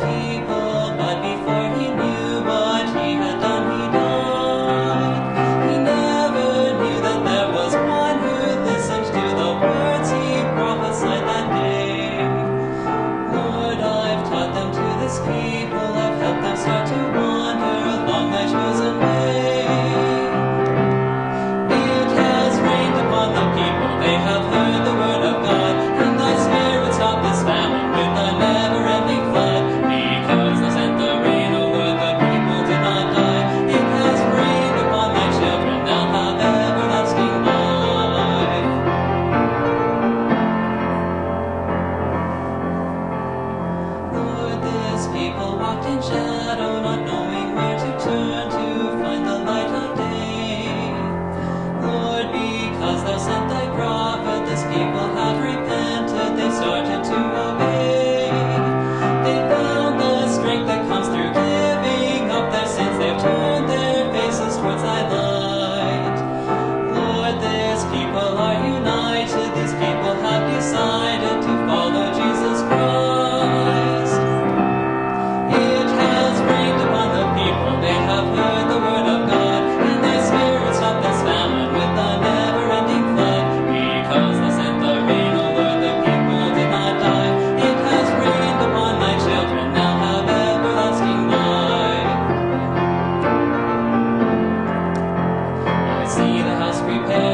people, but before he knew what he had done, he died. He never knew that there was one who listened to the words he prophesied that day. Lord, I've taught them to this people, I've helped them start to wander along my chosen way. It has rained upon the people, they have heard the word of God, and thy Spirit stopped this famine with a never-ending flood. Because thou sent the rain over the people did not die. It has rained upon thy children, they'll have everlasting life. Lord, this people walked in shadow, not knowing where to turn to find the light of day. Lord, because thou sent thy prophet, this people have repented, they started to obey. They found the strength that comes through giving up their sins, they've turned their faces towards thy light. Lord, this people are united, these people have decided to follow Jesus Christ. It has rained upon the people, they have heard the word of God, and thy Spirit stopped this famine with a never-ending flood. Because thou sent the rain over the people did not die. It has rained upon thy children, they'll have everlasting life. I see the house prepared.